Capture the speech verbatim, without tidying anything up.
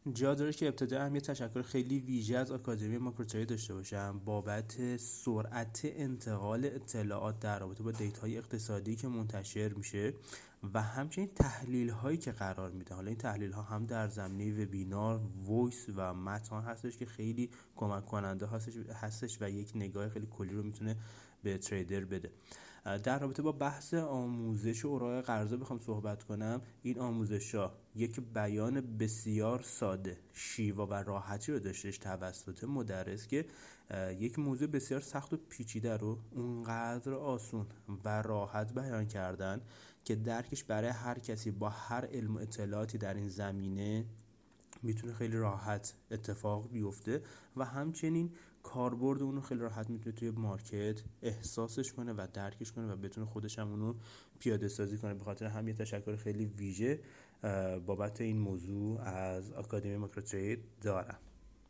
جا داره که ابتدا هم یه تشکر خیلی ویژه از آکادمی ماکروترید داشته باشم بابت سرعت انتقال اطلاعات در رابطه با دیتاهای اقتصادی که منتشر میشه و همچنین تحلیل هایی که قرار میده. حالا این تحلیل ها هم در زمینه وبینار، وایس و متن هستش که خیلی کمک کننده هستش, هستش و یک نگاه خیلی کلی رو میتونه به تریدر بده. در رابطه با بحث آموزش و اوراق قرضه بخوام صحبت کنم، این آموزش‌ها یک بیان بسیار ساده، شیوا و راحتی رو داشتش توسط مدرس که یک موضوع بسیار سخت و پیچیده رو اونقدر آسون و راحت بیان کردن که درکش برای هر کسی با هر علم و اطلاعاتی در این زمینه میتونه خیلی راحت اتفاق بیفته و همچنین کاربرد اونو خیلی راحت میتونه توی مارکت احساسش کنه و درکش کنه و بتونه خودش هم اونو پیاده سازی کنه. به خاطر هم یه تشکر خیلی ویژه بابت این موضوع از آکادمی ماکروترید دارم.